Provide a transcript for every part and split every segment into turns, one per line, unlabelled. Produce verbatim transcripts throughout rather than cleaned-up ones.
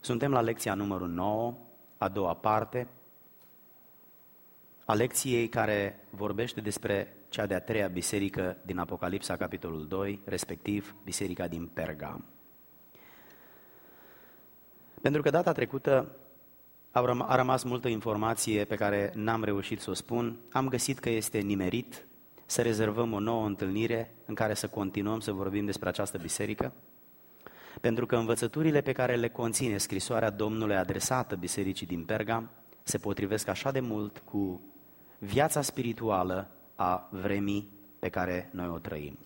Suntem la lecția numărul nouă, a doua parte, a lecției care vorbește despre cea de-a treia biserică din Apocalipsa, capitolul doi, respectiv biserica din Pergam. Pentru că data trecută a rămas multă informație pe care n-am reușit să o spun, am găsit că este nimerit să rezervăm o nouă întâlnire în care să continuăm să vorbim despre această biserică, pentru că învățăturile pe care le conține scrisoarea Domnului adresată bisericii din Pergam se potrivesc așa de mult cu viața spirituală a vremii pe care noi o trăim.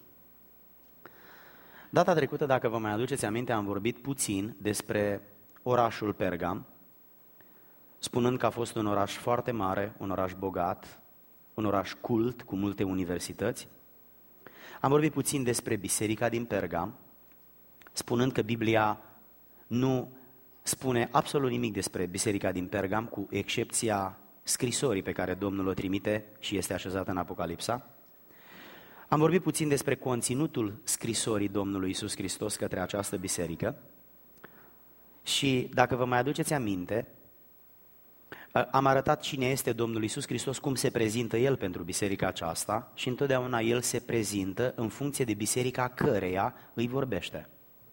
Data trecută, dacă vă mai aduceți aminte, am vorbit puțin despre orașul Pergam, spunând că a fost un oraș foarte mare, un oraș bogat, un oraș cult cu multe universități. Am vorbit puțin despre biserica din Pergam, spunând că Biblia nu spune absolut nimic despre biserica din Pergam, cu excepția scrisorii pe care Domnul o trimite și este așezată în Apocalipsa. Am vorbit puțin despre conținutul scrisorii Domnului Iisus Hristos către această biserică și, dacă vă mai aduceți aminte, am arătat cine este Domnul Iisus Hristos, cum se prezintă El pentru biserica aceasta și întotdeauna El se prezintă în funcție de biserica căreia îi vorbește.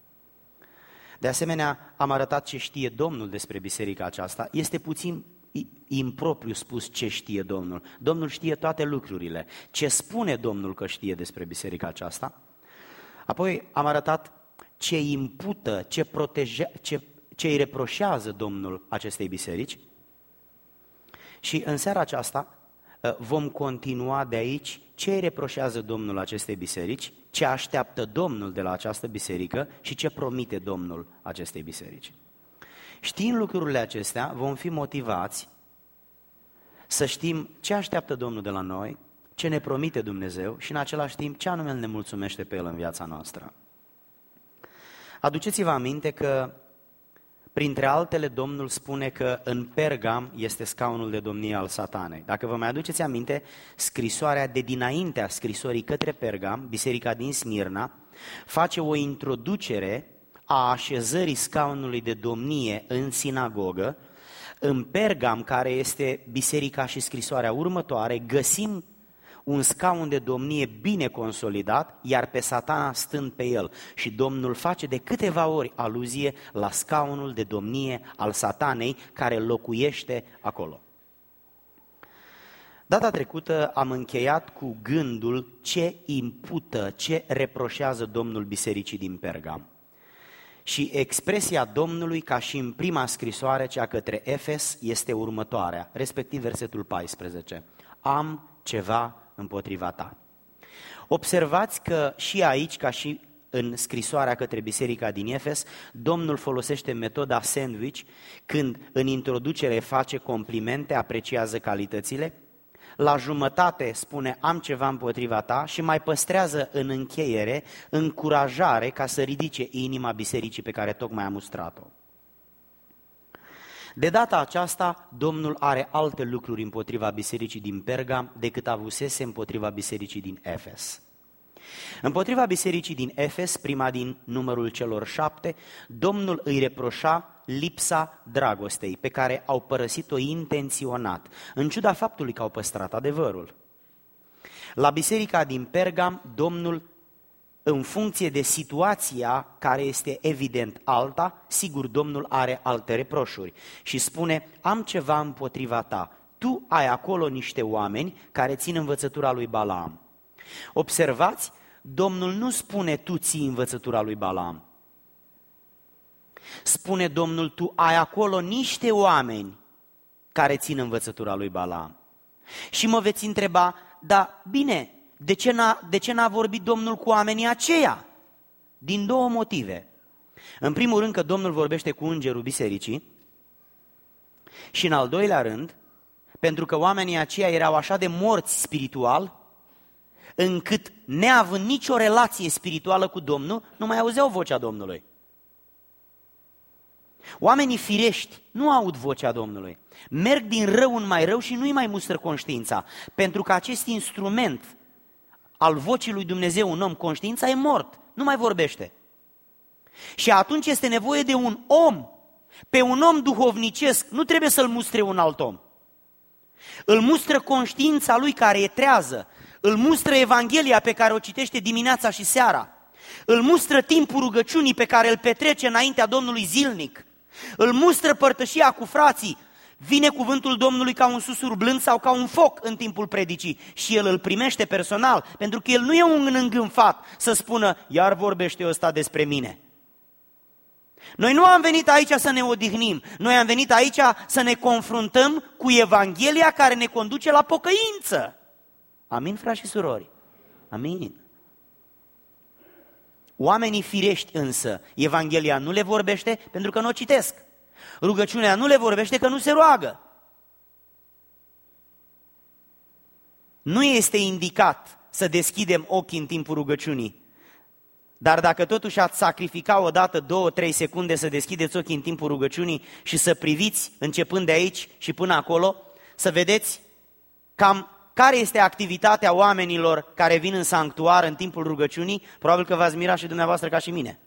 De asemenea, am arătat ce știe Domnul despre biserica aceasta. Este puțin impropriu spus ce știe Domnul. Domnul știe toate lucrurile. Ce spune Domnul că știe despre biserica aceasta? Apoi am arătat ce impută, ce, proteje, ce, ce îi reproșează Domnul acestei biserici. Și în seara aceasta vom continua de aici ce îi reproșează Domnul acestei biserici, ce așteaptă Domnul de la această biserică și ce promite Domnul acestei biserici. Știind lucrurile acestea, vom fi motivați să știm ce așteaptă Domnul de la noi, ce ne promite Dumnezeu și în același timp ce anume ne mulțumește pe El în viața noastră. Aduceți-vă aminte că, printre altele, Domnul spune că în Pergam este scaunul de domnie al Satanei. Dacă vă mai aduceți aminte, scrisoarea de dinaintea scrisorii către Pergam, biserica din Smirna, face o introducere a așezării scaunului de domnie în sinagogă. În Pergam, care este biserica și scrisoarea următoare, găsim un scaun de domnie bine consolidat, iar pe Satana stând pe el. Și Domnul face de câteva ori aluzie la scaunul de domnie al Satanei care locuiește acolo. Data trecută am încheiat cu gândul ce impută, ce reproșează Domnul bisericii din Pergam. Și expresia Domnului, ca și în prima scrisoare, cea către Efes, este următoarea, respectiv versetul paisprezece. Am ceva împotriva ta. Observați că și aici, ca și în scrisoarea către biserica din Efes, Domnul folosește metoda sandwich, când în introducere face complimente, apreciază calitățile, la jumătate spune am ceva împotriva ta și mai păstrează în încheiere încurajare ca să ridice inima bisericii pe care tocmai a mustrat-o. De data aceasta, Domnul are alte lucruri împotriva bisericii din Pergam decât avusese împotriva bisericii din Efes. Împotriva bisericii din Efes, prima din numărul celor șapte, Domnul îi reproșa lipsa dragostei, pe care au părăsit-o intenționat, în ciuda faptului că au păstrat adevărul. La biserica din Pergam, Domnul, în funcție de situația care este evident alta, sigur Domnul are alte reproșuri și spune, am ceva împotriva ta, tu ai acolo niște oameni care țin învățătura lui Balaam. Observați, Domnul nu spune tu ții învățătura lui Balaam. Spune Domnul, tu ai acolo niște oameni care țin învățătura lui Balaam. Și mă veți întreba, da, bine, de ce n-a, de ce n-a vorbit Domnul cu oamenii aceia? Din două motive. În primul rând că Domnul vorbește cu îngerul bisericii și în al doilea rând, pentru că oamenii aceia erau așa de morți spiritual, încât neavând nicio relație spirituală cu Domnul, nu mai auzeau vocea Domnului. Oamenii firești nu aud vocea Domnului, merg din rău în mai rău și nu-i mai mustră conștiința, pentru că acest instrument al vocii lui Dumnezeu în om, conștiința, e mort, nu mai vorbește. Și atunci este nevoie de un om Pe un om duhovnicesc nu trebuie să-l mustre un alt om. Îl mustră conștiința lui care e trează, îl mustră Evanghelia pe care o citește dimineața și seara, îl mustră timpul rugăciunii pe care îl petrece înaintea Domnului zilnic, îl mustră părtășia cu frații, vine cuvântul Domnului ca un susur blând sau ca un foc în timpul predicii și el îl primește personal, pentru că el nu e un îngânfat să spună, iar vorbește ăsta despre mine. Noi nu am venit aici să ne odihnim, noi am venit aici să ne confruntăm cu Evanghelia care ne conduce la pocăință. Amin, frați și surori? Amin. Oamenii firești însă, Evanghelia nu le vorbește pentru că nu o citesc. Rugăciunea nu le vorbește că nu se roagă. Nu este indicat să deschidem ochii în timpul rugăciunii. Dar dacă totuși ați sacrifica o dată, două, trei secunde să deschideți ochii în timpul rugăciunii și să priviți, începând de aici și până acolo, să vedeți cam care este activitatea oamenilor care vin în sanctuar în timpul rugăciunii, probabil că v-ați mira și dumneavoastră ca și mine.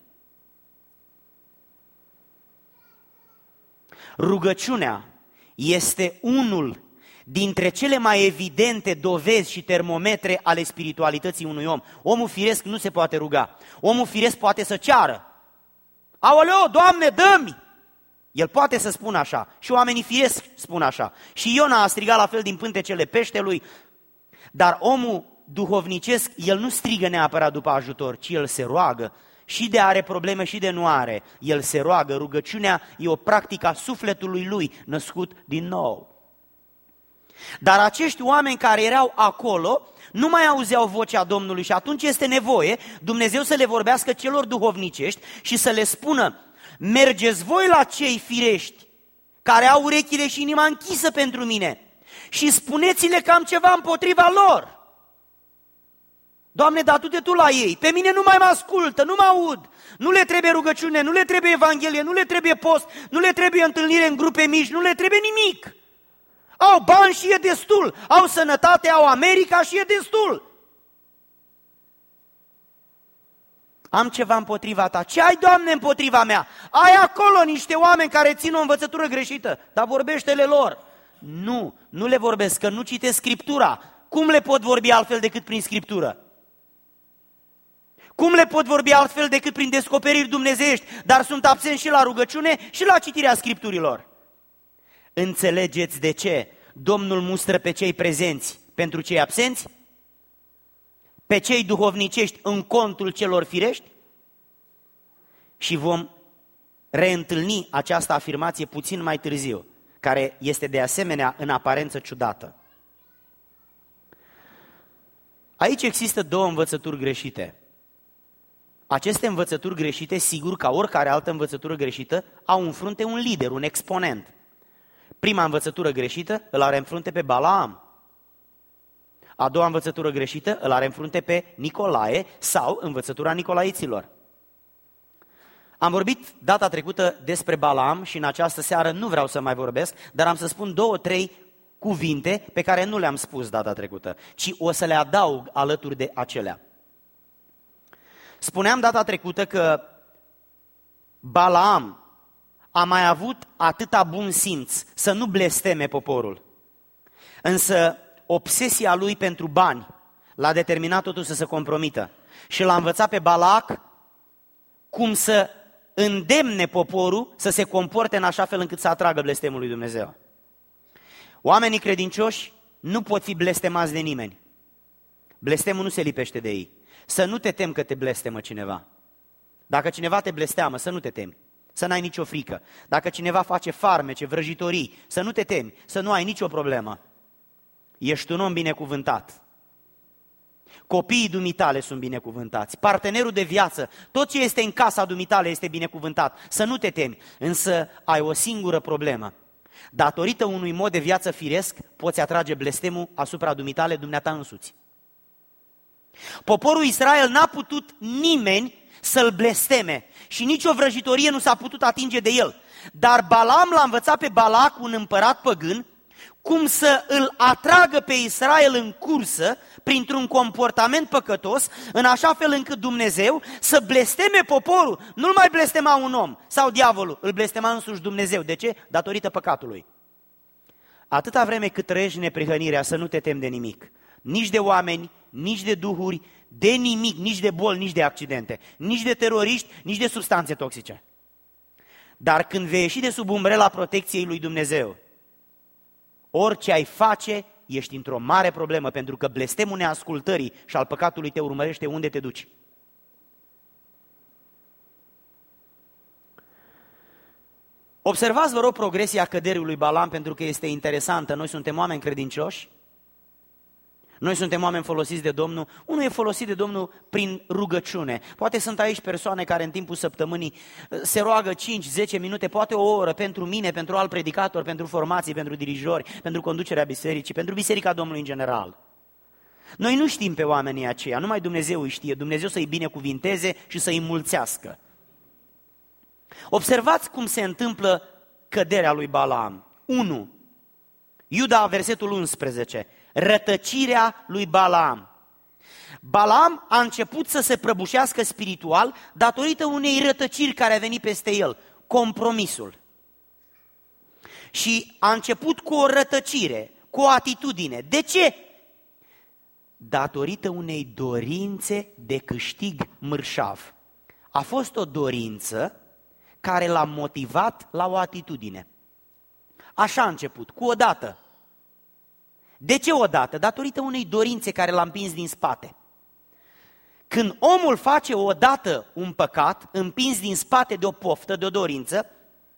Rugăciunea este unul dintre cele mai evidente dovezi și termometre ale spiritualității unui om. Omul firesc nu se poate ruga. Omul firesc poate să ceară. Aoleo, Doamne, dă-mi! El poate să spună așa. Și oamenii firesc spun așa. Și Iona a strigat la fel din pântecele peștelui. Dar omul duhovnicesc, el nu strigă neapărat după ajutor, ci el se roagă. Și de are probleme și de nu are. El se roagă. Rugăciunea e o practică a sufletului lui, născut din nou. Dar acești oameni care erau acolo nu mai auzeau vocea Domnului și atunci este nevoie Dumnezeu să le vorbească celor duhovnicești și să le spună: mergeți voi la cei firești care au urechile și inima închisă pentru mine și spuneți-le că am ceva împotriva lor. Doamne, dar du-te Tu la ei, pe mine nu mai mă ascultă, nu mă aud, nu le trebuie rugăciune, nu le trebuie Evanghelie, nu le trebuie post, nu le trebuie întâlnire în grupe mici, nu le trebuie nimic. Au bani și e destul, au sănătate, au America și e destul. Am ceva împotriva ta. Ce ai, Doamne, împotriva mea? Ai acolo niște oameni care țin o învățătură greșită, dar vorbește-le lor. Nu, nu le vorbesc, că nu citesc Scriptura. Cum le pot vorbi altfel decât prin Scriptură? Cum le pot vorbi altfel decât prin descoperiri dumnezeiești, dar sunt absenți și la rugăciune și la citirea Scripturilor? Înțelegeți de ce Domnul mustră pe cei prezenți pentru cei absenți? Pe cei duhovnicești în contul celor firești? Și vom reîntâlni această afirmație puțin mai târziu, care este de asemenea în aparență ciudată. Aici există două învățături greșite. Aceste învățături greșite, sigur, ca oricare altă învățătură greșită, au în frunte un lider, un exponent. Prima învățătură greșită îl are în frunte pe Balaam. A doua învățătură greșită îl are în frunte pe Nicolae sau învățătura nicolaiților. Am vorbit data trecută despre Balaam și în această seară nu vreau să mai vorbesc, dar am să spun două, trei cuvinte pe care nu le-am spus data trecută, ci o să le adaug alături de acelea. Spuneam data trecută că Balaam a mai avut atâta bun simț să nu blesteme poporul. Însă obsesia lui pentru bani l-a determinat totul să se compromită și l-a învățat pe Balac cum să îndemne poporul să se comporte în așa fel încât să atragă blestemul lui Dumnezeu. Oamenii credincioși nu pot fi blestemați de nimeni. Blestemul nu se lipește de ei. Să nu te temi că te blestemă cineva. Dacă cineva te blesteamă, să nu te temi. Să n-ai nicio frică. Dacă cineva face farmece, vrăjitorii, să nu te temi, să nu ai nicio problemă. Ești un om binecuvântat. Copiii dumitale sunt binecuvântați. Partenerul de viață, tot ce este în casa dumitale este binecuvântat. Să nu te temi, însă ai o singură problemă. Datorită unui mod de viață firesc, poți atrage blestemul asupra dumitale dumneata însuți. Poporul Israel n-a putut nimeni să-l blesteme și nicio vrăjitorie nu s-a putut atinge de el. Dar Balaam l-a învățat pe Balac, un împărat păgân, cum să îl atragă pe Israel în cursă printr-un comportament păcătos, în așa fel încât Dumnezeu să blesteme poporul. Nu-l mai blestema un om sau diavolul, îl blestema însuși Dumnezeu. De ce? Datorită păcatului. Atâta vreme cât trăiești neprihănirea, să nu te temi de nimic. Nici de oameni, nici de duhuri, de nimic, nici de boli, nici de accidente, nici de teroriști, nici de substanțe toxice. Dar când vei ieși de sub umbrela protecției lui Dumnezeu, orice ai face, ești într-o mare problemă, pentru că blestemul neascultării și al păcatului te urmărește unde te duci. Observați, vă rog, progresia căderii lui Balaam, pentru că este interesantă. Noi suntem oameni credincioși, noi suntem oameni folosiți de Domnul. Unul e folosit de Domnul prin rugăciune. Poate sunt aici persoane care în timpul săptămânii se roagă cinci zece minute, poate o oră pentru mine, pentru alt predicator, pentru formații, pentru dirijori, pentru conducerea bisericii, pentru biserica Domnului în general. Noi nu știm pe oamenii aceia, numai Dumnezeu îi știe, Dumnezeu să-i binecuvinteze și să-i mulțească. Observați cum se întâmplă căderea lui Balaam. unu. Iuda, versetul unsprezece. Rătăcirea lui Balaam. Balaam a început să se prăbușească spiritual datorită unei rătăciri care a venit peste el, compromisul. Și a început cu o rătăcire, cu o atitudine. De ce? Datorită unei dorințe de câștig mărșav. A fost o dorință care l-a motivat la o atitudine. Așa a început, cu o dată. De ce odată? Datorită unei dorințe care l-a împins din spate. Când omul face odată un păcat, împins din spate de o poftă, de o dorință,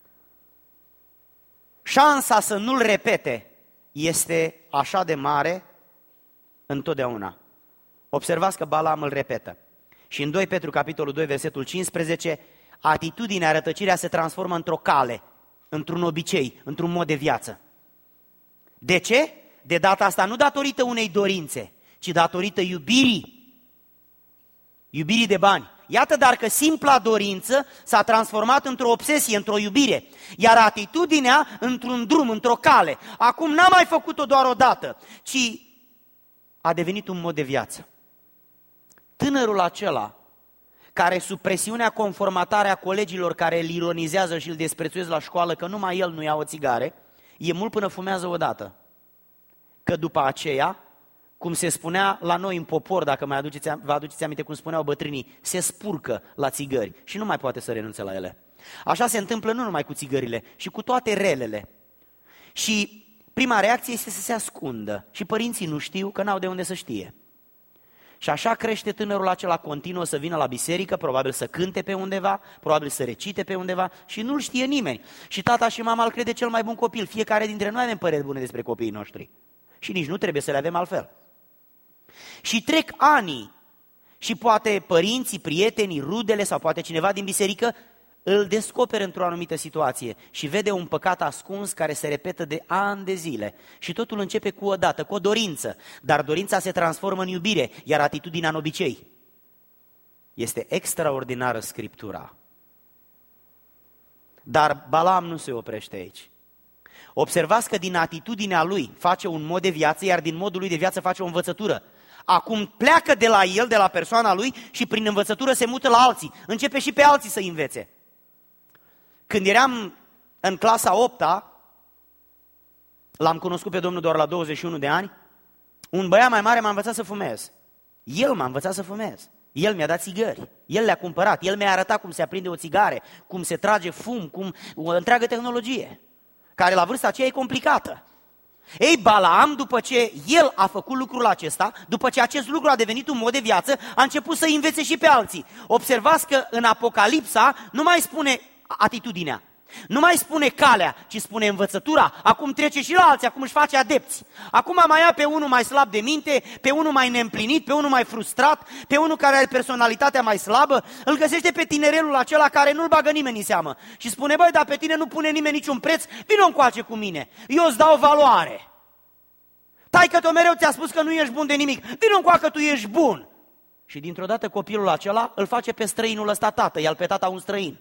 șansa să nu-l repete este așa de mare întotdeauna. Observați că Balaam îl repetă. Și în doi Petru, capitolul doi, versetul cincisprezece, atitudinea, rătăcirea se transformă într-o cale, într-un obicei, într-un mod de viață. De ce? De data asta nu datorită unei dorințe, ci datorită iubirii. Iubirii de bani. Iată dar că simpla dorință s-a transformat într-o obsesie, într-o iubire, iar atitudinea într-un drum, într-o cale. Acum n-a mai făcut-o doar o dată, ci a devenit un mod de viață. Tânărul acela, care sub presiunea conformatare a colegilor care îl ironizează și îl desprețuiesc la școală că numai el nu ia o țigare, e mult până fumează o dată. Că după aceea, cum se spunea la noi în popor, dacă mai aduceți, vă aduceți aminte cum spuneau bătrânii, se spurcă la țigări și nu mai poate să renunțe la ele. Așa se întâmplă nu numai cu țigările, și cu toate relele. Și prima reacție este să se ascundă și părinții nu știu, că n-au de unde să știe. Și așa crește tânărul acela, continuă să vină la biserică, probabil să cânte pe undeva, probabil să recite pe undeva și nu-l știe nimeni. Și tata și mama îl crede cel mai bun copil. Fiecare dintre noi avem păreri bune despre copiii noștri. Și nici nu trebuie să le avem altfel. Și trec ani și poate părinții, prietenii, rudele sau poate cineva din biserică îl descoperă într-o anumită situație și vede un păcat ascuns care se repetă de ani de zile. Și totul începe cu o dată, cu o dorință, dar dorința se transformă în iubire, iar atitudinea în obicei. Este extraordinară Scriptura. Dar Balaam nu se oprește aici. Observați că din atitudinea lui face un mod de viață, iar din modul lui de viață face o învățătură. Acum pleacă de la el, de la persoana lui și prin învățătură se mută la alții. Începe și pe alții să învețe. Când eram în clasa a opta, l-am cunoscut pe Domnul doar la douăzeci și unu de ani, un băiat mai mare m-a învățat să fumez. El m-a învățat să fumez. El mi-a dat țigări, el le-a cumpărat, el mi-a arătat cum se aprinde o țigare, cum se trage fum, cum o întreagă tehnologie, care la vârsta aceea e complicată. Ei, Balaam, după ce el a făcut lucrul acesta, după ce acest lucru a devenit un mod de viață, a început să învețe și pe alții. Observați că în Apocalipsa nu mai spune atitudinea, nu mai spune calea, ci spune învățătura. Acum trece și la alții, acum își face adepți. Acum mai ia pe unul mai slab de minte, pe unul mai neîmplinit, pe unul mai frustrat, pe unul care are personalitatea mai slabă, îl găsește pe tinerelul acela care nu-l bagă nimeni în seamă și spune, băi, dar pe tine nu pune nimeni niciun preț, vino încoace cu mine, eu îți dau valoare. Taică-tu mereu ți-a spus că nu ești bun de nimic, vino încoace că tu ești bun. Și dintr-o dată copilul acela îl face pe străinul ăsta tată, ia-l pe tata un străin.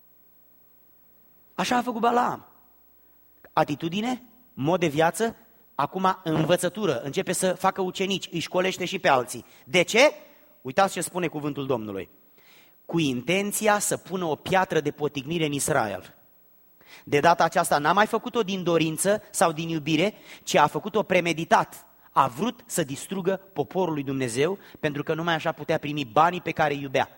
Așa a făcut Balaam. Atitudine, mod de viață, acum învățătură, începe să facă ucenici, îi școlește și pe alții. De ce? Uitați ce spune cuvântul Domnului. Cu intenția să pună o piatră de potignire în Israel. De data aceasta n-a mai făcut-o din dorință sau din iubire, ci a făcut-o premeditat. A vrut să distrugă poporul lui Dumnezeu, pentru că numai așa putea primi banii pe care îi iubea.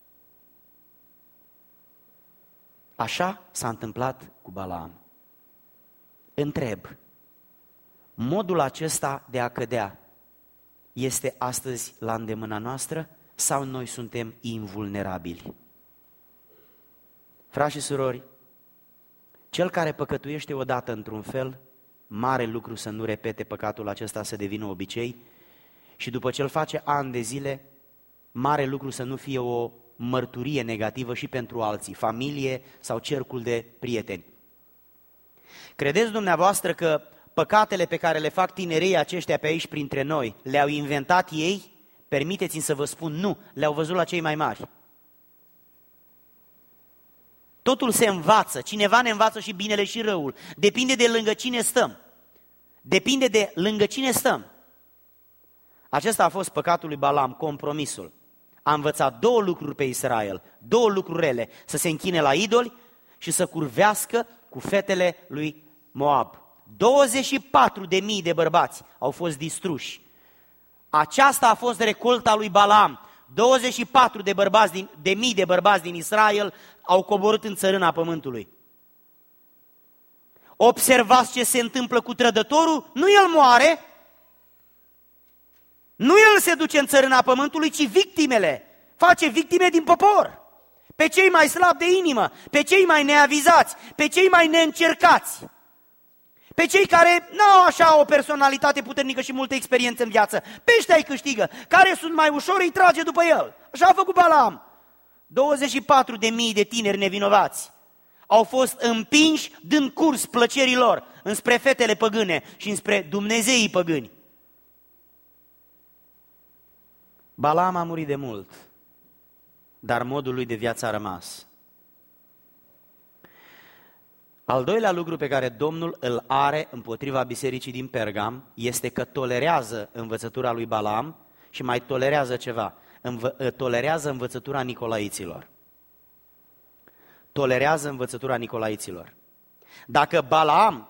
Așa s-a întâmplat cu Balaam. Întreb, modul acesta de a cădea este astăzi la îndemâna noastră sau noi suntem invulnerabili? Frați și surori, cel care păcătuiește odată într-un fel, mare lucru să nu repete păcatul acesta, să devină obicei, și după ce îl face ani de zile, mare lucru să nu fie o mărturie negativă și pentru alții, familie sau cercul de prieteni. Credeți dumneavoastră că păcatele pe care le fac tinerii aceștia pe aici printre noi, le-au inventat ei? Permiteți-mi să vă spun, nu, le-au văzut la cei mai mari. Totul se învață, cineva ne învață și binele și răul, depinde de lângă cine stăm. Depinde de lângă cine stăm. Acesta a fost păcatul lui Balaam, compromisul. A învățat două lucruri pe Israel, două lucruri rele, să se închine la idoli și să curvească cu fetele lui Moab. douăzeci și patru de mii de bărbați au fost distruși. Aceasta a fost recolta lui Balaam. douăzeci și patru de, bărbați din, de mii de bărbați din Israel au coborât în țărâna pământului. Observați ce se întâmplă cu trădătorul? Nu el moare, nu el se duce în țărâna pământului, ci victimele. Face victime din popor. Pe cei mai slabi de inimă, pe cei mai neavizați, pe cei mai neîncercați, pe cei care nu au așa o personalitate puternică și multă experiență în viață. Pe ăștia îi câștigă. Care sunt mai ușor, îi trage după el. Așa a făcut Balaam. douăzeci și patru de mii de tineri nevinovați au fost împinși dând curs plăcerilor înspre fetele păgâne și înspre dumnezeii păgâni. Balaam a murit de mult, dar modul lui de viață a rămas. Al doilea lucru pe care Domnul îl are împotriva bisericii din Pergam este că tolerează învățătura lui Balaam și mai tolerează ceva, învă- tolerează învățătura nicolaiților. Tolerează învățătura nicolaiților. Dacă Balaam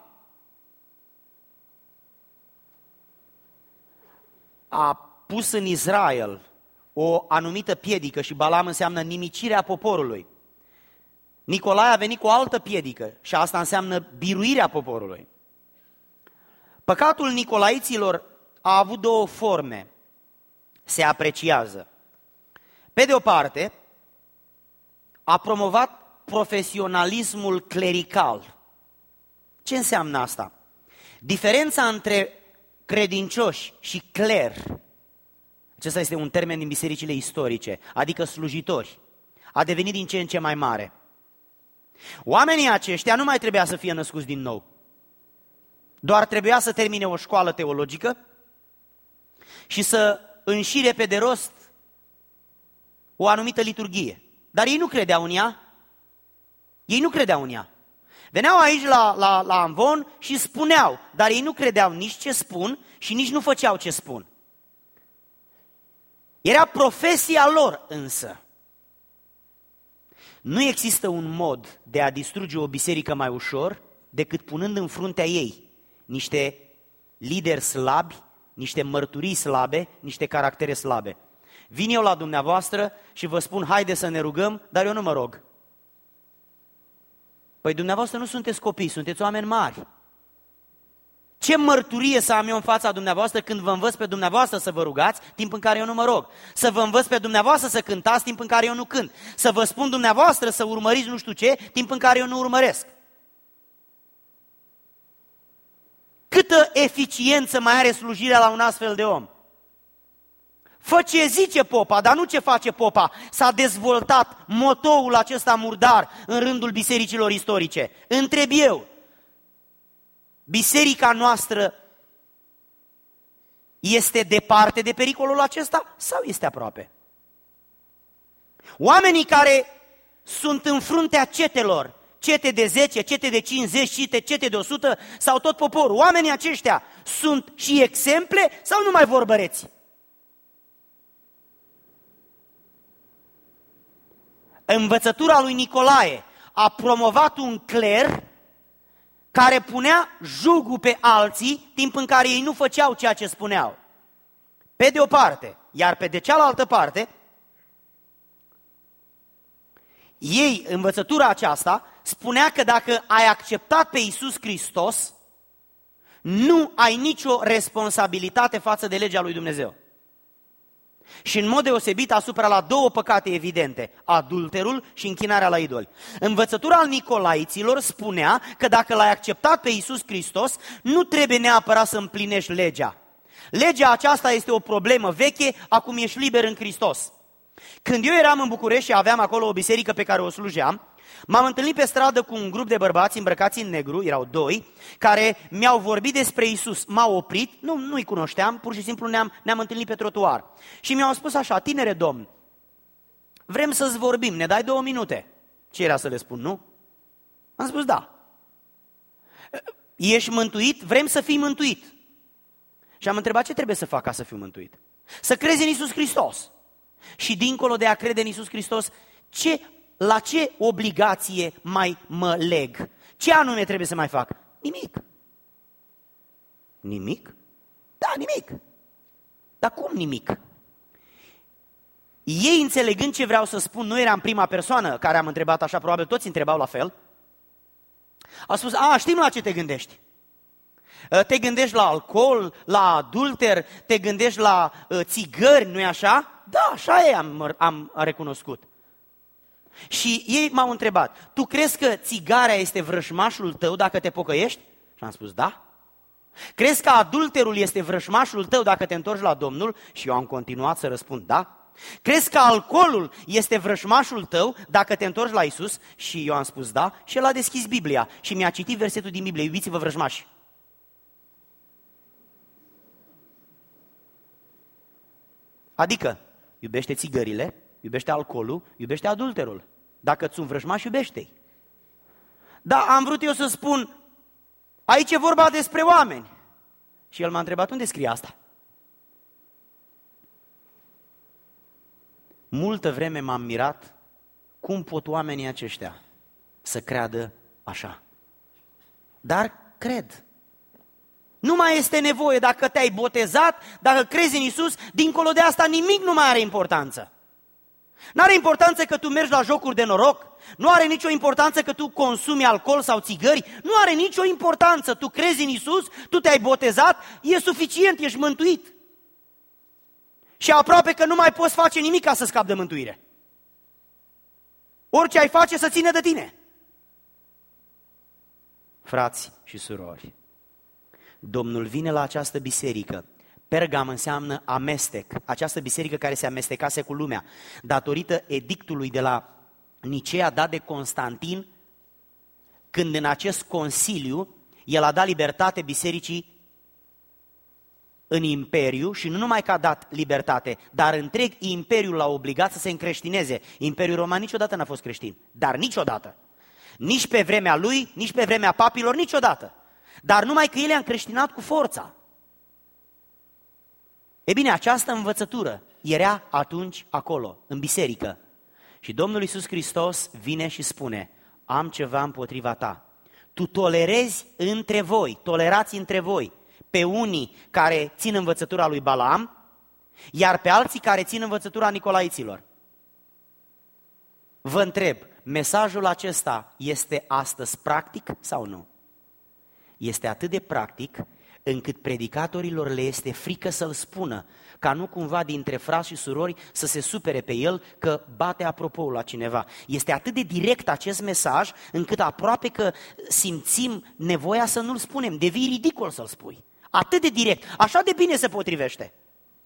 a pus în Israel o anumită piedică și Balaam înseamnă nimicirea poporului, Nicolae a venit cu o altă piedică și asta înseamnă biruirea poporului. Păcatul nicolaiților a avut două forme, se apreciază. Pe de o parte, a promovat profesionalismul clerical. Ce înseamnă asta? Diferența între credincioși și cler, acesta este un termen din bisericile istorice, adică slujitori, a devenit din ce în ce mai mare. Oamenii aceștia nu mai trebuia să fie născuți din nou. Doar trebuia să termine o școală teologică și să înșire pe de rost o anumită liturghie. Dar ei nu credeau în ea. Ei nu credeau în ea. Veneau aici la, la, la amvon și spuneau, dar ei nu credeau nici ce spun și nici nu făceau ce spun. Era profesia lor însă. Nu există un mod de a distruge o biserică mai ușor decât punând în fruntea ei niște lideri slabi, niște mărturii slabe, niște caractere slabe. Vin eu la dumneavoastră și vă spun, haide să ne rugăm, dar eu nu mă rog. Păi dumneavoastră nu sunteți copii, sunteți oameni mari. Ce mărturie să am eu în fața dumneavoastră când vă învăț pe dumneavoastră să vă rugați, timp în care eu nu mă rog? Să vă învăț pe dumneavoastră să cântați, timp în care eu nu cânt? Să vă spun dumneavoastră să urmăriți nu știu ce, timp în care eu nu urmăresc? Câtă eficiență mai are slujirea la un astfel de om? Fă ce zice popa, dar nu ce face popa. S-a dezvoltat motoul acesta murdar în rândul bisericilor istorice. Întreb eu, biserica noastră este departe de pericolul acesta sau este aproape? Oamenii care sunt în fruntea cetelor, cete de zece, cete de cincizeci, cete, cete de o sută sau tot poporul. Oamenii aceștia sunt și exemple sau numai vorbăreți? Învățătura lui Nicolae a promovat un cler care punea jugul pe alții, timp în care ei nu făceau ceea ce spuneau. Pe de o parte, iar pe de cealaltă parte, ei, învățătura aceasta, spunea că dacă ai acceptat pe Iisus Hristos, nu ai nicio responsabilitate față de legea lui Dumnezeu. Și în mod deosebit asupra la două păcate evidente, adulterul și închinarea la idoli. Învățătura al nicolaiților spunea că dacă l-ai acceptat pe Iisus Hristos, nu trebuie neapărat să împlinești legea. Legea aceasta este o problemă veche, acum ești liber în Hristos. Când eu eram în București și aveam acolo o biserică pe care o slujeam, m-am întâlnit pe stradă cu un grup de bărbați îmbrăcați în negru, erau doi, care mi-au vorbit despre Iisus. M-au oprit, nu, nu-i cunoșteam, pur și simplu ne-am, ne-am întâlnit pe trotuar. Și mi-au spus așa: tinere domn, vrem să-ți vorbim, ne dai două minute? Ce era să le spun, nu? Am spus da. Ești mântuit? Vrem să fii mântuit. Și am întrebat: ce trebuie să fac ca să fiu mântuit? Să crezi în Iisus Hristos. Și dincolo de a crede în Iisus Hristos, ce, la ce obligație mai mă leg? Ce anume trebuie să mai fac? Nimic. Nimic? Da, nimic. Dar cum nimic? Ei, înțelegând ce vreau să spun, nu eram prima persoană care am întrebat așa, probabil toți întrebau la fel, au spus: a, știm la ce te gândești. Te gândești la alcool, la adulter, te gândești la uh, țigări, nu-i așa? Da, așa e, am, am recunoscut. Și ei m-au întrebat: tu crezi că țigarea este vrăjmașul tău dacă te pocăiești? Și am spus da. Crezi că adulterul este vrăjmașul tău dacă te întorci la Domnul? Și eu am continuat să răspund da. Crezi că alcoolul este vrăjmașul tău dacă te întorci la Iisus? Și eu am spus da. Și el a deschis Biblia și mi-a citit versetul din Biblie: iubiți-vă vrăjmași. Adică iubește țigările, iubește alcoolul, iubește adulterul. Dacă ți-un vrăjmaș, iubește-i. Da, am vrut eu să spun: aici e vorba despre oameni. Și el m-a întrebat: unde scrie asta? Multă vreme m-am mirat cum pot oamenii aceștia să creadă așa. Dar cred. Nu mai este nevoie, dacă te-ai botezat, dacă crezi în Iisus, dincolo de asta nimic nu mai are importanță. Nu are importanță că tu mergi la jocuri de noroc, nu are nicio importanță că tu consumi alcool sau țigări, nu are nicio importanță. Tu crezi în Iisus, tu te-ai botezat, e suficient, ești mântuit. Și aproape că nu mai poți face nimic ca să scapi de mântuire. Orice ai face să ține de tine. Frați și surori, Domnul vine la această biserică. Pergam înseamnă amestec, această biserică care se amestecase cu lumea, datorită edictului de la Nicea dat de Constantin, când în acest consiliu el a dat libertate bisericii în imperiu și nu numai că a dat libertate, dar întreg imperiul l-a obligat să se încreștineze. Imperiul Roman niciodată n-a fost creștin, dar niciodată. Nici pe vremea lui, nici pe vremea papilor, niciodată. Dar numai că el i-a încreștinat cu forța. E bine, această învățătură era atunci acolo, în biserică. Și Domnul Iisus Hristos vine și spune: am ceva împotriva ta. Tu tolerezi între voi, tolerați între voi pe unii care țin învățătura lui Balaam, iar pe alții care țin învățătura nicolaiților. Vă întreb, mesajul acesta este astăzi practic sau nu? Este atât de practic încât predicatorilor le este frică să-l spună, ca nu cumva dintre frați și surori să se supere pe el că bate apropoul la cineva. Este atât de direct acest mesaj încât aproape că simțim nevoia să nu-l spunem, devii ridicol să-l spui. Atât de direct, așa de bine se potrivește.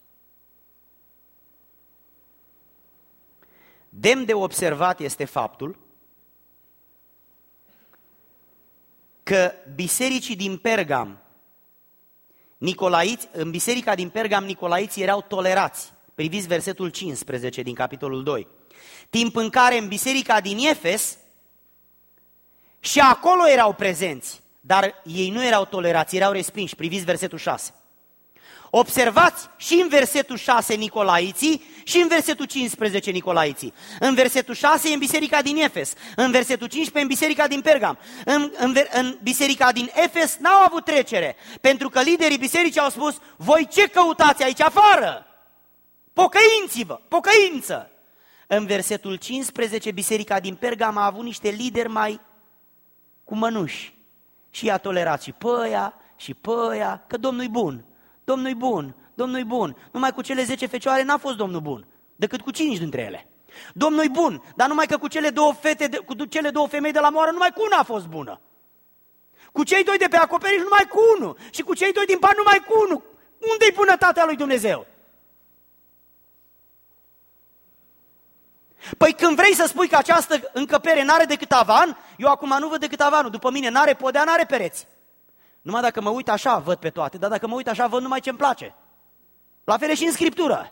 Demn de observat este faptul că bisericii din Pergam, Nicolaiți, în biserica din Pergam, nicolaiții erau tolerați. Priviți versetul cincisprezece din capitolul doi. Timp în care în biserica din Efes Și acolo erau prezenți, dar ei nu erau tolerați, erau respinși. Priviți versetul șase. Observați și în versetul șase Nicolaiții și în versetul cincisprezece Nicolaiții. În versetul șase e în biserica din Efes, în versetul cincisprezece în biserica din Pergam. În, în, în biserica din Efes n-au avut trecere, pentru că liderii bisericii au spus: voi ce căutați aici afară? Pocăinți-vă, pocăință! În versetul cincisprezece biserica din Pergam a avut niște lideri mai cu mănuși și i-a tolerat și pe ăia și pe ăia, că Domnul-i bun. Domnul-i bun, Domnul-i bun, numai cu cele zece fecioare n-a fost Domnul bun, decât cu cinci dintre ele. Domnul-i bun, dar numai că cu cele două fete, cu cele două femei de la moară, numai cu una a fost bună. Cu cei doi de pe acoperiș, numai cu unul. Și cu cei doi din pan, numai cu unul. Unde-i bunătatea lui Dumnezeu? Păi când vrei să spui că această încăpere n-are decât tavan, eu acum nu văd decât tavanul. După mine n-are podea, n-are pereți. Numai dacă mă uit așa, văd pe toate, dar dacă mă uit așa, văd numai ce-mi place. La fel și în Scriptură.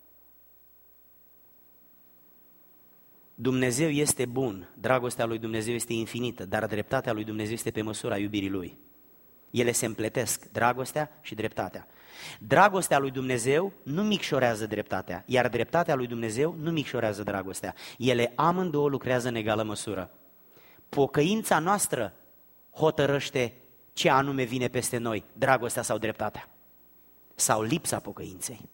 Dumnezeu este bun, dragostea lui Dumnezeu este infinită, dar dreptatea lui Dumnezeu este pe măsura iubirii Lui. Ele se împletesc, dragostea și dreptatea. Dragostea lui Dumnezeu nu micșorează dreptatea, iar dreptatea lui Dumnezeu nu micșorează dragostea. Ele amândouă lucrează în egală măsură. Pocăința noastră hotărăște ce anume vine peste noi, dragostea sau dreptatea, sau lipsa pocăinței.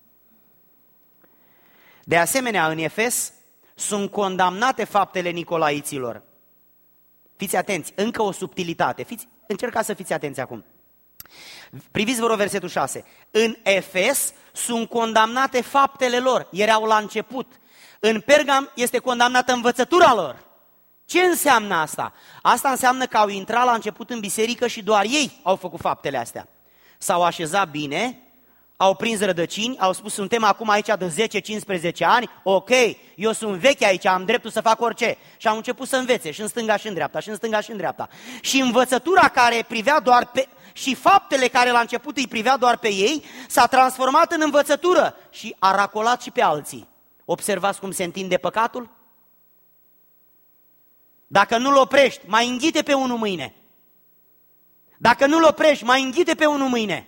De asemenea, în Efes sunt condamnate faptele nicolaiților. Fiți atenți, încă o subtilitate, fiți, încercați să fiți atenți acum. Priviți, vă rog, versetul șase. În Efes sunt condamnate faptele lor, erau la început. În Pergam este condamnată învățătura lor. Ce înseamnă asta? Asta înseamnă că au intrat la început în biserică și doar ei au făcut faptele astea. S-au așezat bine, au prins rădăcini, au spus: suntem acum aici de zece cincisprezece ani, ok, eu sunt vechi aici, am dreptul să fac orice. Și au început să învețe și în stânga și în dreapta, și în stânga și în dreapta. Și învățătura care privea doar pe... și faptele care la început îi privea doar pe ei, s-a transformat în învățătură și a racolat și pe alții. Observați cum se întinde păcatul? Dacă nu-l oprești, mai înghite pe unul mâine. Dacă nu-l oprești, mai înghite pe unul mâine.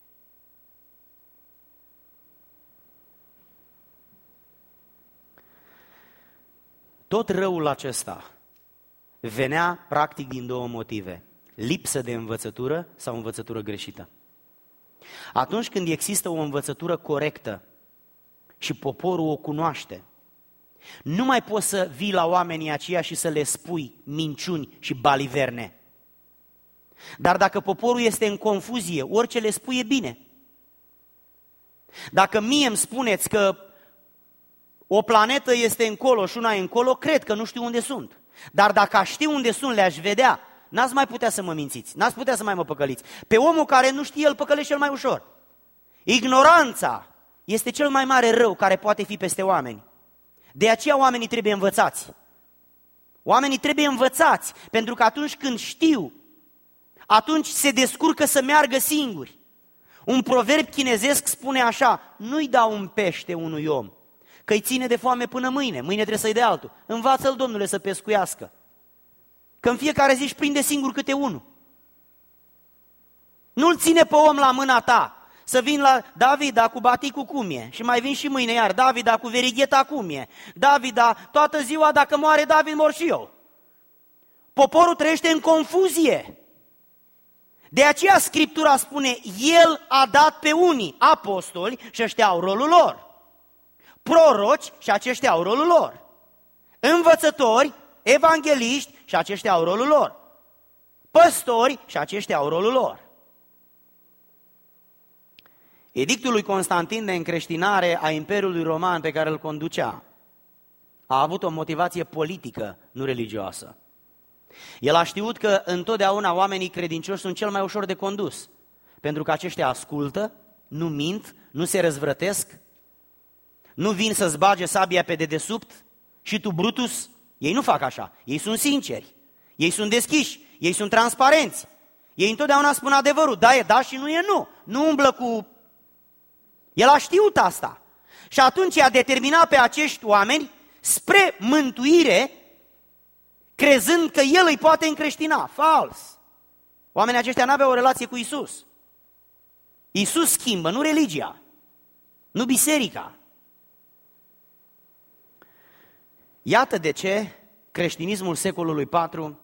Tot răul acesta venea practic din două motive: lipsă de învățătură sau învățătură greșită. Atunci când există o învățătură corectă și poporul o cunoaște, nu mai poți să vii la oamenii aceia și să le spui minciuni și baliverne. Dar dacă poporul este în confuzie, orice le spui e bine. Dacă mie îmi spuneți că o planetă este încolo și una e încolo, cred că nu știu unde sunt. Dar dacă aș ști unde sunt, le-aș vedea, n-ați mai putea să mă mințiți, n-ați putea să mai mă păcăliți. Pe omul care nu știe, îl păcălește cel mai ușor. Ignoranța este cel mai mare rău care poate fi peste oameni. De aceea oamenii trebuie învățați. Oamenii trebuie învățați, pentru că atunci când știu, atunci se descurcă să meargă singuri. Un proverb chinezesc spune așa: nu-i dau un pește unui om, că îi ține de foame până mâine, mâine trebuie să-i dea altul. Învață-l, Domnule, să pescuiască, că în fiecare zi își prinde singur câte unul. Nu-l ține pe om la mâna ta, să vin la David, da, cu baticul cum e, și mai vin și mâine iar, David, da, cu verigheta cum e, David, da, toată ziua, dacă moare David, mor și eu. Poporul trăiește în confuzie. De aceea Scriptura spune: El a dat pe unii apostoli și ăștia au rolul lor, proroci și aceștia au rolul lor, învățători, evangeliști și aceștia au rolul lor, păstori și aceștia au rolul lor. Edictul lui Constantin de încreștinare a Imperiului Roman pe care îl conducea a avut o motivație politică, nu religioasă. El a știut că întotdeauna oamenii credincioși sunt cel mai ușor de condus, pentru că aceștia ascultă, nu mint, nu se răzvrătesc, nu vin să-ți bage sabia pe dedesubt și tu, Brutus, ei nu fac așa, ei sunt sinceri, ei sunt deschiși, ei sunt transparenți, ei întotdeauna spun adevărul, da e da și nu e nu, nu umblă cu... El a știut asta și atunci i-a determinat pe acești oameni spre mântuire crezând că el îi poate încreștina. Fals! Oamenii aceștia n-aveau o relație cu Iisus. Iisus schimbă, nu religia, nu biserica. Iată de ce creștinismul secolului patru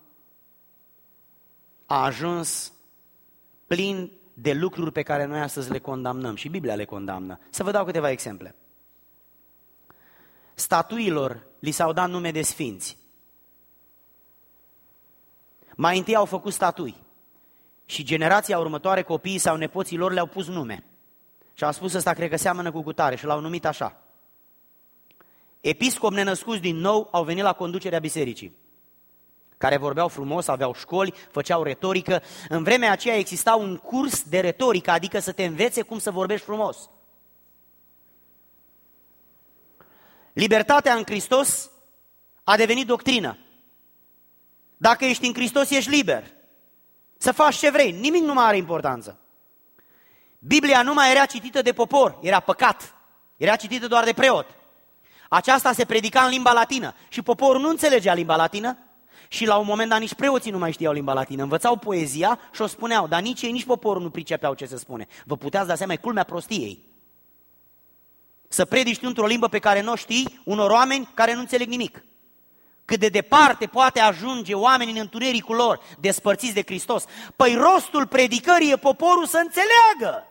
a ajuns plin de lucruri pe care noi astăzi le condamnăm și Biblia le condamnă. Să vă dau câteva exemple. Statuilor li s-au dat nume de sfinți. Mai întâi au făcut statui și generația următoare, copiii sau nepoții lor le-au pus nume. Și au spus, ăsta cred că seamănă cu cutare și l-au numit așa. Episcopi nenăscuți din nou au venit la conducerea bisericii, care vorbeau frumos, aveau școli, făceau retorică. În vremea aceea exista un curs de retorică, adică să te învețe cum să vorbești frumos. Libertatea în Hristos a devenit doctrină. Dacă ești în Hristos, ești liber. Să faci ce vrei, nimic nu mai are importanță. Biblia nu mai era citită de popor, era păcat. Era citită doar de preot. Aceasta se predica în limba latină și poporul nu înțelegea limba latină și la un moment dat nici preoții nu mai știau limba latină. Învățau poezia și o spuneau, dar nici ei, nici poporul nu pricepeau ce se spune. Vă puteați da seama, e culmea prostiei. Să predici într-o limbă pe care nu o știi unor oameni care nu înțeleg nimic. Cât de departe poate ajunge oamenii în întunericul lor, despărțiți de Hristos. Păi rostul predicării e poporul să înțeleagă.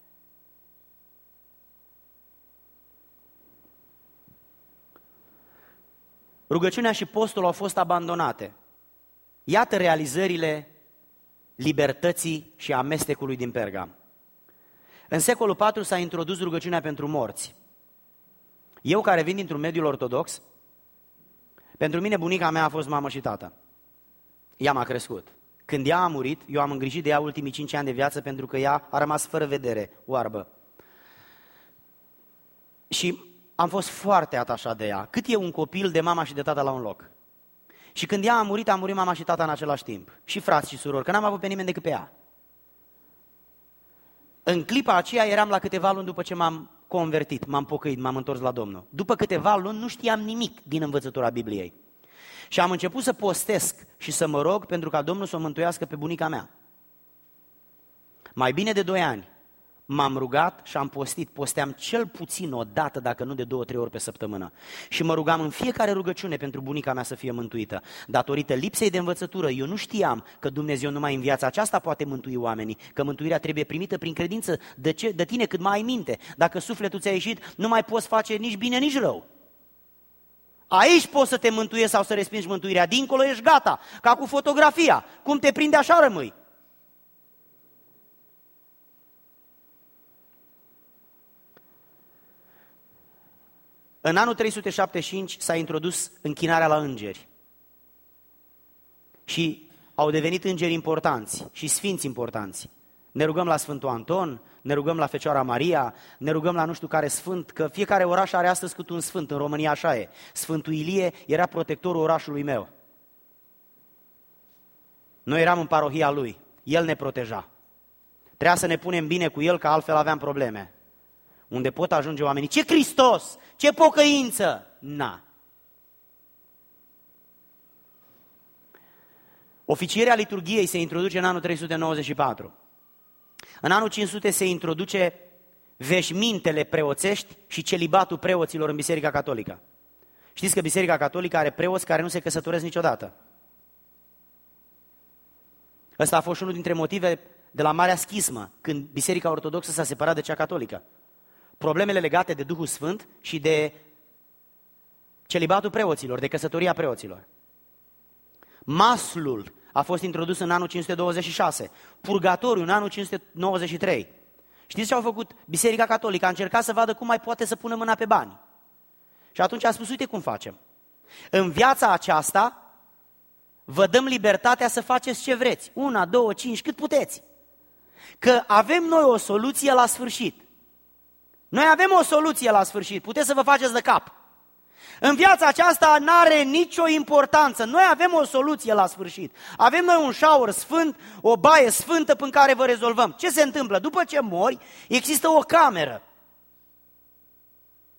Rugăciunea și postul au fost abandonate. Iată realizările libertății și amestecului din Pergam. În secolul patru s-a introdus rugăciunea pentru morți. Eu, care vin dintr-un mediul ortodox, pentru mine bunica mea a fost mamă și tată. Ea m-a crescut. Când ea a murit, eu am îngrijit de ea ultimii cinci ani de viață pentru că ea a rămas fără vedere, oarbă. Și am fost foarte atașat de ea. Cât e un copil de mama și de tata la un loc. Și când ea a murit, a murit mama și tata în același timp. Și frați și surori, că n-am avut pe nimeni decât pe ea. În clipa aceea eram la câteva luni după ce m-am convertit, m-am pocăit, m-am întors la Domnul. După câteva luni nu știam nimic din învățătura Bibliei. Și am început să postesc și să mă rog pentru ca Domnul să o mântuiască pe bunica mea. Mai bine de doi ani m-am rugat și am postit. Posteam cel puțin o dată, dacă nu de două, trei ori pe săptămână. Și mă rugam în fiecare rugăciune pentru bunica mea să fie mântuită. Datorită lipsei de învățătură, eu nu știam că Dumnezeu numai în viața aceasta poate mântui oamenii, că mântuirea trebuie primită prin credință de, ce, de tine cât mai ai minte. Dacă sufletul ți-a ieșit, nu mai poți face nici bine, nici rău. Aici poți să te mântuiești sau să respingi mântuirea. Dincolo ești gata, ca cu fotografia. Cum te prinde, așa rămâi. În anul trei sute șaptezeci și cinci s-a introdus închinarea la îngeri și au devenit îngeri importanți și sfinți importanți. Ne rugăm la Sfântul Anton, ne rugăm la Fecioara Maria, ne rugăm la nu știu care sfânt, că fiecare oraș are astăzi cât un sfânt, în România așa e. Sfântul Ilie era protectorul orașului meu. Noi eram în parohia lui, el ne proteja. Trebuia să ne punem bine cu el, că altfel aveam probleme. Unde pot ajunge oamenii, ce Hristos, ce pocăință, na. Oficierea liturghiei se introduce în anul trei sute nouăzeci și patru. În anul cinci sute se introduce veșmintele preoțești și celibatul preoților în Biserica Catolică. Știți că Biserica Catolică are preoți care nu se căsătoresc niciodată. Ăsta a fost unul dintre motive de la Marea Schismă, când Biserica Ortodoxă s-a separat de cea catolică. Problemele legate de Duhul Sfânt și de celibatul preoților, de căsătoria preoților. Maslul a fost introdus în anul cinci sute douăzeci și șase, purgatoriu în anul cinci sute nouăzeci și trei. Știți ce au făcut? Biserica Catolică a încercat să vadă cum mai poate să pună mâna pe bani. Și atunci a spus, uite cum facem. În viața aceasta vă dăm libertatea să faceți ce vreți. Una, două, cinci, cât puteți. Că avem noi o soluție la sfârșit. Noi avem o soluție la sfârșit, puteți să vă faceți de cap. În viața aceasta n-are nicio importanță, noi avem o soluție la sfârșit. Avem noi un shower sfânt, o baie sfântă prin care vă rezolvăm. Ce se întâmplă? După ce mori, există o cameră.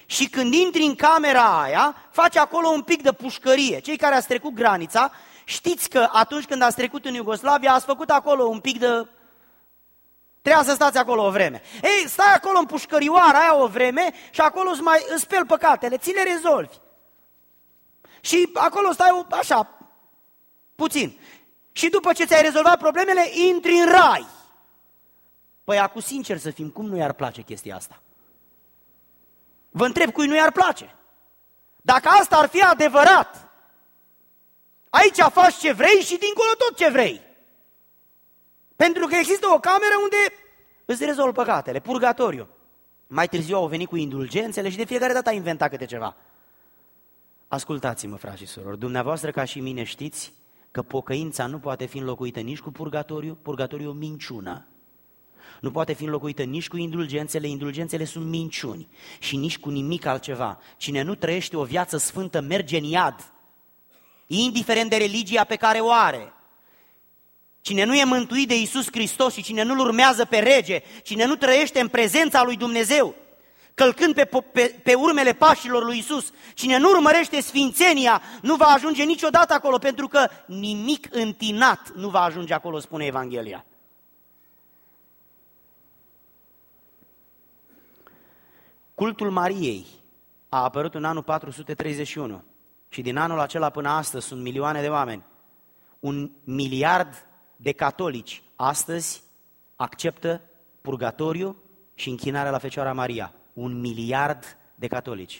Și când intri în camera aia, faci acolo un pic de pușcărie. Cei care ați trecut granița, știți că atunci când ați trecut în Iugoslavia, ați făcut acolo un pic de... Trebuia să stați acolo o vreme. Ei, stai acolo în pușcărioara aia o vreme și acolo îți mai îți speli păcatele, ți le rezolvi. Și acolo stai așa, puțin. Și după ce ți-ai rezolvat problemele, intri în rai. Păi acum, sincer să fim, cum nu i-ar place chestia asta? Vă întreb, cui nu i-ar place? Dacă asta ar fi adevărat, aici faci ce vrei și dincolo tot ce vrei. Pentru că există o cameră unde îți rezolvi păcatele, purgatoriu. Mai târziu au venit cu indulgențele și de fiecare dată a inventat câte ceva. Ascultați-mă, frați și surori, dumneavoastră ca și mine știți că pocăința nu poate fi înlocuită nici cu purgatoriu, purgatoriu e o minciună. Nu poate fi înlocuită nici cu indulgențele, indulgențele sunt minciuni și nici cu nimic altceva. Cine nu trăiește o viață sfântă merge în iad, indiferent de religia pe care o are. Cine nu e mântuit de Iisus Hristos și cine nu-L urmează pe rege, cine nu trăiește în prezența lui Dumnezeu, călcând pe, pe, pe urmele pașilor lui Iisus, cine nu urmărește sfințenia, nu va ajunge niciodată acolo, pentru că nimic întinat nu va ajunge acolo, spune Evanghelia. Cultul Mariei a apărut în anul patru sute treizeci și unu și din anul acela până astăzi sunt milioane de oameni. Un miliard de catolici astăzi acceptă purgatoriu și închinarea la Fecioara Maria. Un miliard de catolici.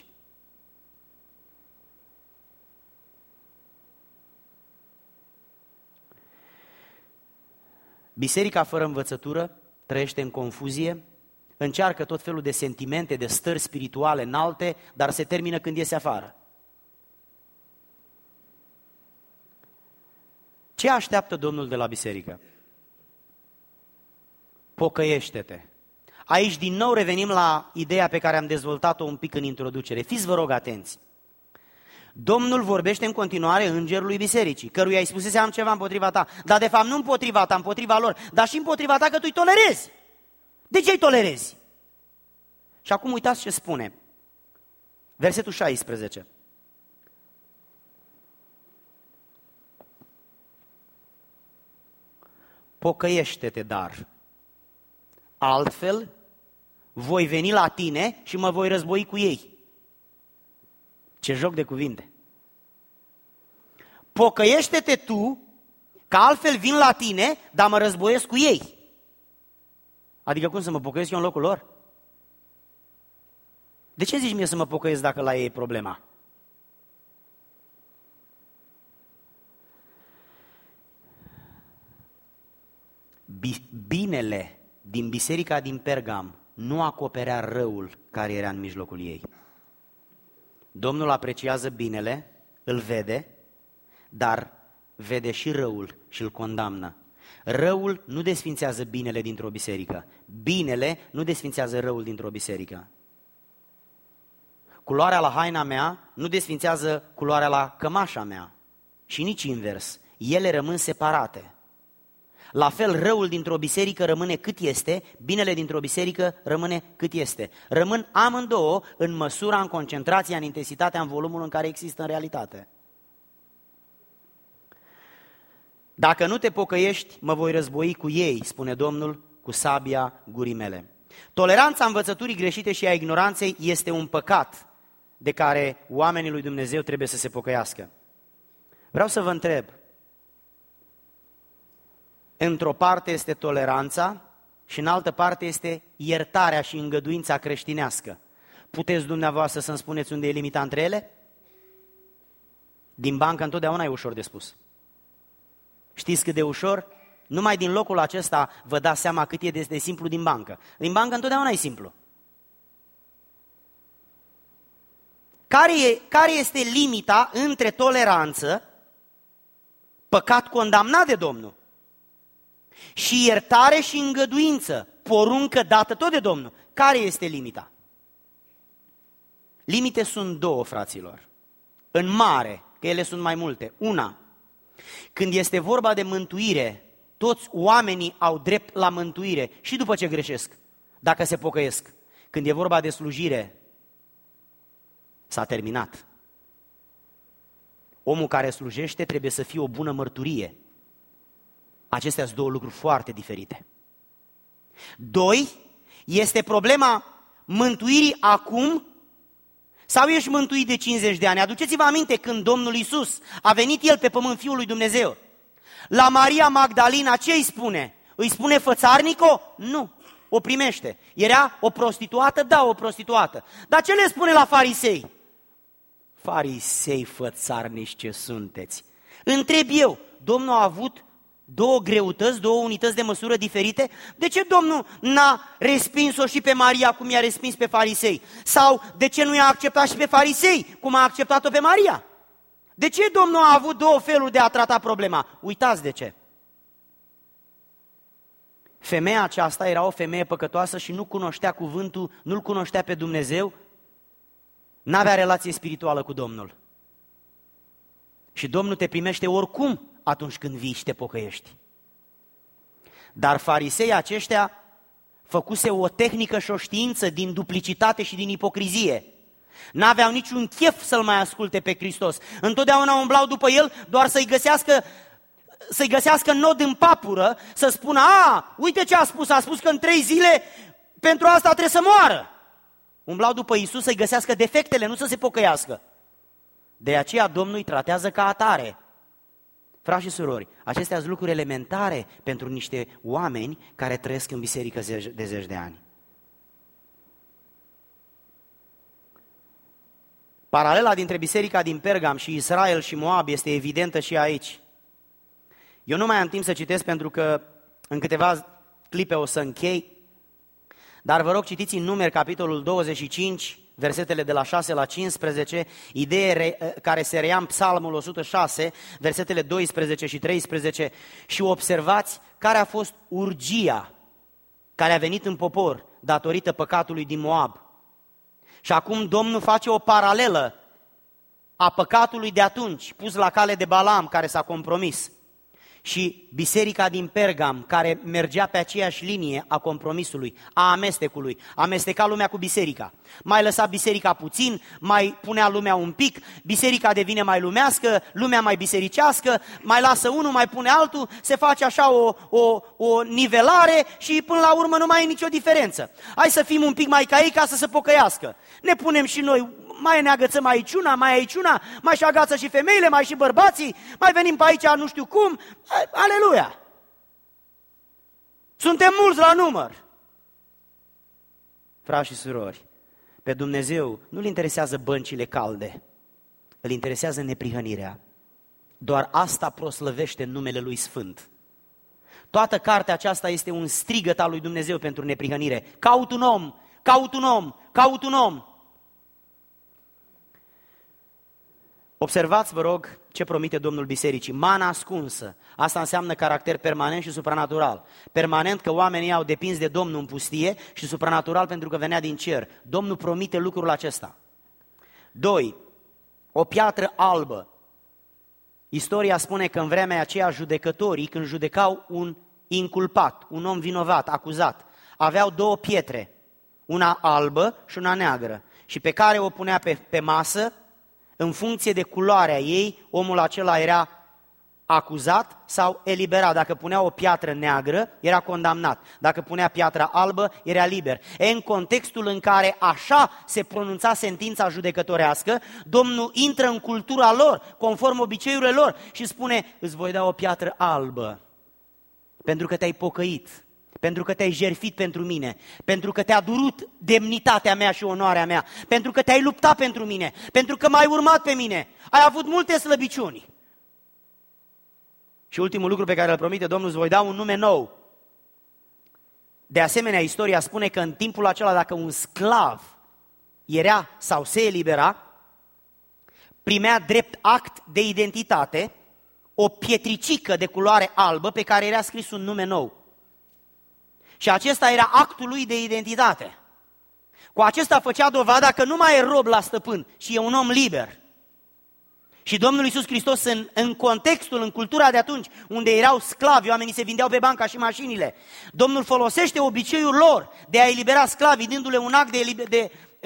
Biserica fără învățătură trăiește în confuzie, încearcă tot felul de sentimente, de stări spirituale înalte, dar se termină când iese afară. Ce așteaptă Domnul de la biserică? Pocăiește-te. Aici din nou revenim la ideea pe care am dezvoltat-o un pic în introducere. Fiți, vă rog, atenți. Domnul vorbește în continuare îngerului bisericii, căruia îi spusese am ceva împotriva ta, dar de fapt nu împotriva ta, împotriva lor, dar și împotriva ta că tu îi tolerezi. De ce îi tolerezi? Și acum uitați ce spune. Versetul șaisprezece. Pocăiește-te, dar altfel voi veni la tine și mă voi război cu ei. Ce joc de cuvinte! Pocăiește-te tu, că altfel vin la tine, dar mă războiesc cu ei. Adică cum să mă pocăiesc eu în locul lor? De ce zici mie să mă pocăiesc dacă la ei e problema? Binele din biserica din Pergam nu acoperea răul care era în mijlocul ei. Domnul apreciază binele, îl vede, dar vede și răul și îl condamnă. Răul nu desfințează binele dintr-o biserică. Binele nu desfințează răul dintr-o biserică. Culoarea la haina mea nu desfințează culoarea la cămașa mea. Și nici invers. Ele rămân separate. La fel, răul dintr-o biserică rămâne cât este, binele dintr-o biserică rămâne cât este. Rămân amândouă în măsura, în concentrația, în intensitatea, în volumul în care există în realitate. Dacă nu te pocăiești, mă voi război cu ei, spune Domnul, cu sabia gurii mele. Toleranța învățăturii greșite și a ignoranței este un păcat de care oamenii lui Dumnezeu trebuie să se pocăiască. Vreau să vă întreb, într-o parte este toleranța și în altă parte este iertarea și îngăduința creștinească. Puteți dumneavoastră să-mi spuneți unde e limita între ele? Din bancă întotdeauna e ușor de spus. Știți cât de ușor? Numai din locul acesta vă dați seama cât e de, de simplu din bancă. Din bancă întotdeauna e simplu. Care, e, care este limita între toleranță, păcat condamnat de Domnul, și iertare și îngăduință, poruncă dată tot de Domnul? Care este limita? Limite sunt două, fraților. În mare, că ele sunt mai multe. Una, când este vorba de mântuire, toți oamenii au drept la mântuire și după ce greșesc, dacă se pocăiesc. Când e vorba de slujire, S-a terminat. Omul care slujește trebuie să fie o bună mărturie. Acestea sunt două lucruri foarte diferite. Doi, este problema mântuirii acum sau ești mântuit de cincizeci de ani? Aduceți-vă aminte când Domnul Iisus a venit El pe pământ, Fiul lui Dumnezeu. La Maria Magdalena ce îi spune? Îi spune fățarnico? Nu, o primește. Era o prostituată? Da, o prostituată. Dar ce le spune la farisei? Farisei fățarnici ce sunteți! Întreb eu, Domnul a avut două greutăți, două unități de măsură diferite? De ce Domnul n-a respins-o și pe Maria cum i-a respins pe farisei? Sau de ce nu i-a acceptat și pe farisei cum a acceptat-o pe Maria? De ce Domnul a avut două feluri de a trata problema? Uitați de ce. Femeia aceasta era o femeie păcătoasă și nu cunoștea cuvântul, nu-L cunoștea pe Dumnezeu, n-avea relație spirituală cu Domnul. Și Domnul te primește oricum atunci când vii și te pocăiești. Dar fariseii aceștia făcuse o tehnică și o știință din duplicitate și din ipocrizie. N-aveau niciun chef să-L mai asculte pe Hristos. Întotdeauna umblau după El doar să-i găsească, să-i găsească nod în papură, să spună, a, uite ce a spus, a spus că în trei zile pentru asta trebuie să moară. Umblau după Iisus să-i găsească defectele, nu să se pocăiască. De aceea Domnul îi tratează ca atare. Frați și surori, acestea sunt lucruri elementare pentru niște oameni care trăiesc în biserică de zeci de ani. Paralela dintre biserica din Pergam și Israel și Moab este evidentă și aici. Eu nu mai am timp să citesc pentru că în câteva clipe o să închei, dar vă rog citiți în Numeri, capitolul douăzeci și cinci, versetele de la șase la cincisprezece, idee care se reia în Psalmul o sută șase, versetele doisprezece și treisprezece, și observați care a fost urgia care a venit în popor datorită păcatului din Moab. Și acum Domnul face o paralelă a păcatului de atunci, pus la cale de Balaam, care s-a compromis, și biserica din Pergam, care mergea pe aceeași linie a compromisului, a amestecului, amesteca lumea cu biserica. Mai lăsa biserica puțin, mai punea lumea un pic, biserica devine mai lumească, lumea mai bisericească, mai lasă unul, mai pune altul, se face așa o, o, o nivelare și până la urmă nu mai e nicio diferență. Hai să fim un pic mai ca ei ca să se pocăiască. Ne punem și noi, mai ne agățăm aici una, mai aici una, mai și agață și femeile, mai și bărbații, mai venim pe aici nu știu cum, aleluia! Suntem mulți la număr. Frați și surori, pe Dumnezeu nu-L interesează băncile calde, Îl interesează neprihănirea. Doar asta proslăvește numele Lui Sfânt. Toată cartea aceasta este un strigăt al lui Dumnezeu pentru neprihănire. Caut un om, caut un om, caut un om. Observați, vă rog, ce promite Domnul Bisericii. Mana ascunsă. Asta înseamnă caracter permanent și supranatural. Permanent că oamenii au depins de Domnul în pustie și supranatural pentru că venea din cer. Domnul promite lucrul acesta. Doi. O piatră albă. Istoria spune că în vremea aceea judecătorii, când judecau un inculpat, un om vinovat, acuzat, aveau două pietre, una albă și una neagră, și pe care o punea pe, pe masă. În funcție de culoarea ei, omul acela era acuzat sau eliberat. Dacă punea o piatră neagră, era condamnat. Dacă punea piatra albă, era liber. E în contextul în care așa se pronunța sentința judecătorească, Domnul intră în cultura lor, conform obiceiurilor lor, și spune, îți voi da o piatră albă, pentru că te-ai pocăit, pentru că te-ai jertfit pentru mine, pentru că te-a durut demnitatea mea și onoarea mea, pentru că te-ai luptat pentru mine, pentru că m-ai urmat pe mine, ai avut multe slăbiciuni. Și ultimul lucru pe care îl promite Domnul, îți voi da un nume nou. De asemenea, istoria spune că în timpul acela, dacă un sclav era sau se elibera, primea drept act de identitate o pietricică de culoare albă pe care era scris un nume nou. Și acesta era actul lui de identitate. Cu acesta făcea dovada că nu mai e rob la stăpân, ci e un om liber. Și Domnul Iisus Hristos, în, în contextul, în cultura de atunci, unde erau sclavi, oamenii se vindeau pe banca și mașinile, Domnul folosește obiceiul lor de a elibera sclavii, dându-le un act de, de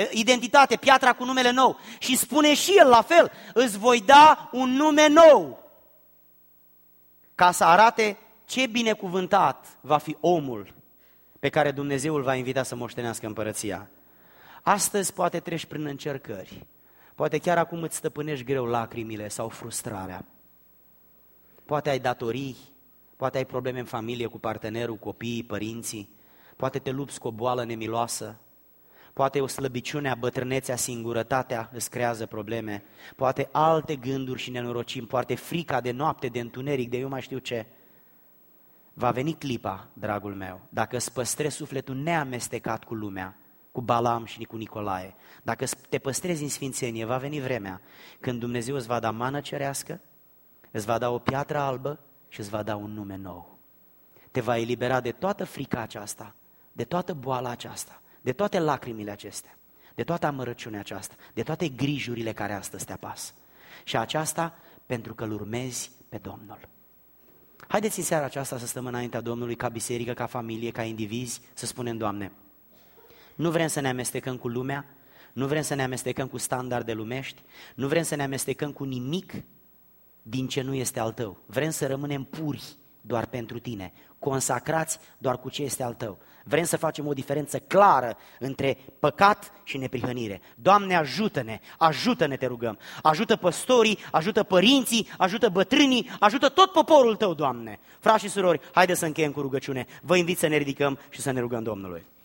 identitate, piatra cu numele nou. Și spune și el la fel, îți voi da un nume nou. Ca să arate ce binecuvântat va fi omul pe care Dumnezeu îl va invita să moștenească împărăția. Astăzi poate treci prin încercări, poate chiar acum îți stăpânești greu lacrimile sau frustrarea. Poate ai datorii, poate ai probleme în familie cu partenerul, copiii, părinții, poate te lupți cu o boală nemiloasă, poate o slăbiciune a bătrânețea, singurătatea îți creează probleme, poate alte gânduri și nenorocimi, poate frica de noapte, de întuneric, de eu mai știu ce. Va veni clipa, dragul meu, dacă îți păstrezi sufletul neamestecat cu lumea, cu Balam și cu Nicolae, dacă te păstrezi în sfințenie, va veni vremea când Dumnezeu îți va da mană cerească, îți va da o piatră albă și îți va da un nume nou. Te va elibera de toată frica aceasta, de toată boala aceasta, de toate lacrimile acestea, de toată amărăciunea aceasta, de toate grijurile care astăzi te apasă. Și aceasta pentru că îl urmezi pe Domnul. Haideți în seara aceasta să stăm înaintea Domnului ca biserică, ca familie, ca indivizi, să spunem: Doamne, nu vrem să ne amestecăm cu lumea, nu vrem să ne amestecăm cu standarde lumești, nu vrem să ne amestecăm cu nimic din ce nu este al Tău. Vrem să rămânem puri doar pentru Tine, consacrați doar cu ce este al Tău. Vrem să facem o diferență clară între păcat și neprihănire. Doamne, ajută-ne, ajută-ne, te rugăm. Ajută păstorii, ajută părinții, ajută bătrânii, ajută tot poporul Tău, Doamne. Frați și surori, haideți să încheiem cu rugăciune. Vă invit să ne ridicăm și să ne rugăm Domnului.